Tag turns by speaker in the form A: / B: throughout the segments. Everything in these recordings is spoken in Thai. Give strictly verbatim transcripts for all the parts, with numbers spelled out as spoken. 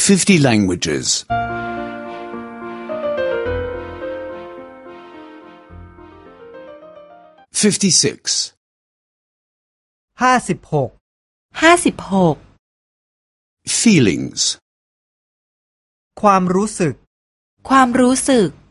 A: fifty languages. fifty-six.
B: ห้าสิบหก
C: ห้าสิบหก
A: Feelings.
B: ความรู้สึก
C: ความรู้สึก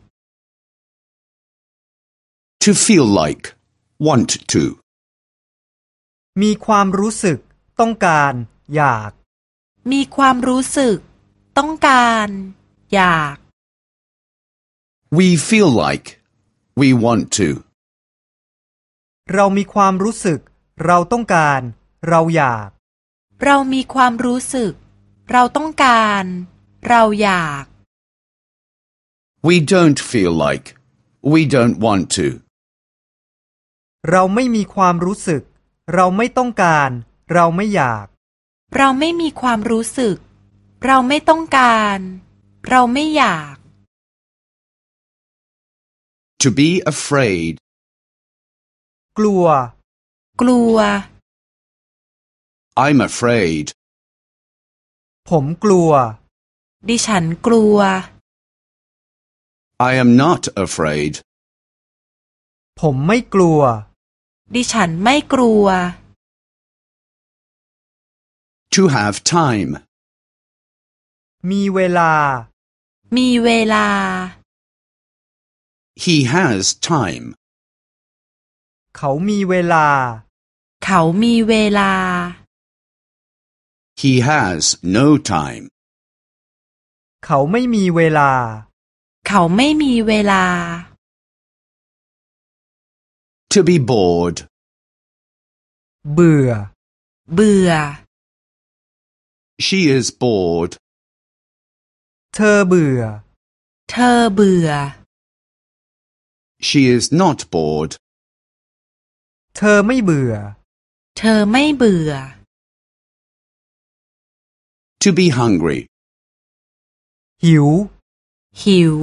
A: To feel like. Want to.
B: มีความรู้สึกต้องการอยาก
C: มีความรู้สึกต้องการอยาก
A: We feel like. We want to.
B: เรามีความรู้สึกเราต้องการเราอยาก
C: เรามีความรู้สึกเราต้องการเราอยาก
A: We don't feel like. We don't want to.
B: เราไม่มีความรู้สึกเราไม่ต้องการเราไม่อยาก
C: เราไม่มีความรู้สึกเราไม่ต้องการเราไม่อยาก
A: To be afraid.
B: กลัว
C: กลัว
A: I'm afraid.
B: ผมกลัว
C: ดิฉันกลัว
A: I am not afraid.
B: ผมไม่กลัว
C: ดิฉันไม่กลัว
A: To have time.
B: มีเวลา
C: มีเวลา
A: He has time.
B: เขามีเวลา
C: เขามีเวลา
A: He has no time.
B: เขาไม่มีเวลา
C: เขาไม่มีเวลา
A: To be bored.
B: เบื่อ
C: เบื่อ
A: She is bored.
B: เธอเบื่อ
C: เธอเบื่อ
A: She is not bored.
B: เธอไม่เบื่อ
C: เธอไม่เบื่อ
A: To be hungry.
B: หิว
C: หิว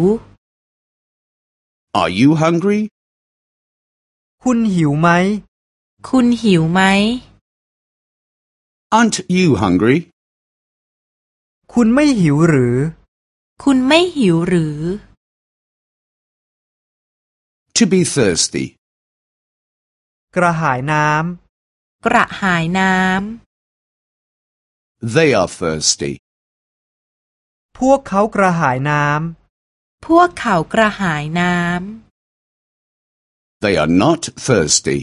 A: Are you hungry?
B: คุณหิวไหม
C: คุณหิวไหม
A: Aren't you hungry?
B: คุณไม่หิวหรือ
C: คุณไม่หิวหรือ
A: To be thirsty.
B: กระหายน้
C: ำกระหายน้ำ
A: They are thirsty.
B: ำพวกเขากระหายน้
C: พวกเขากระหายน้ำ
A: They are not thirsty.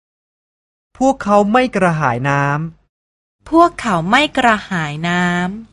B: ำพวกเขาไม่กระหายน้
C: พวกเขาไม่กระหายน้ำ